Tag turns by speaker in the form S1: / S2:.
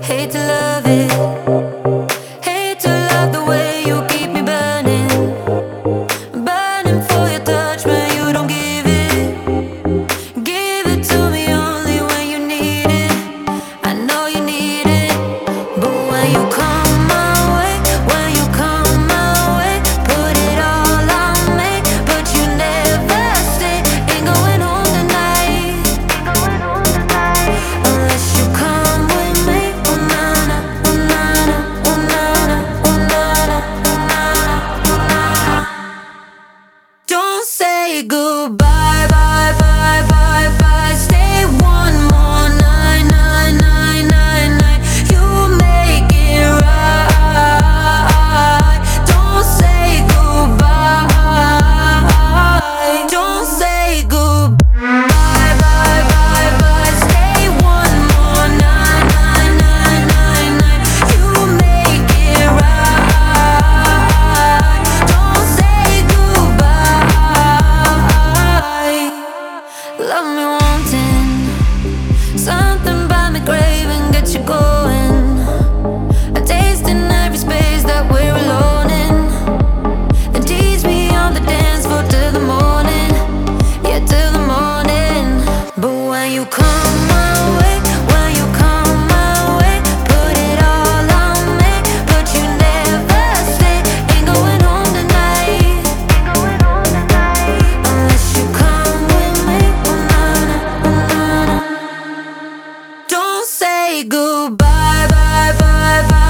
S1: Hate to love it, hate to love the way you keep me burning, burning for your touch, but you don't give it. Give it to me only when you need it. I know you need it, but when you come my way, when you come my way, put it all on me, but you never stay. Ain't going home tonight, unless you come with me. Oh na na, oh na na, oh na na, oh na na, oh na na, oh na na. Don't say goodbye, bye, bye, bye, bye. Stay one more night, night, night, night, night. You make it right. Don't say goodbye. Don't say goodbye, bye, bye, bye. Stay one more night, night, night, night, night. You make it right. Don't say goodbye. Love me wanting, something by me craving, get you going. A taste in every space that we're alone in. Then tease me on the dance floor till the morning, yeah, till the morning. But when you come my way, when you come my way, put it all on me, but you never stay. Ain't going home tonight, unless you come with me. Oh na na, oh na na. Don't say goodbye, bye, bye, bye.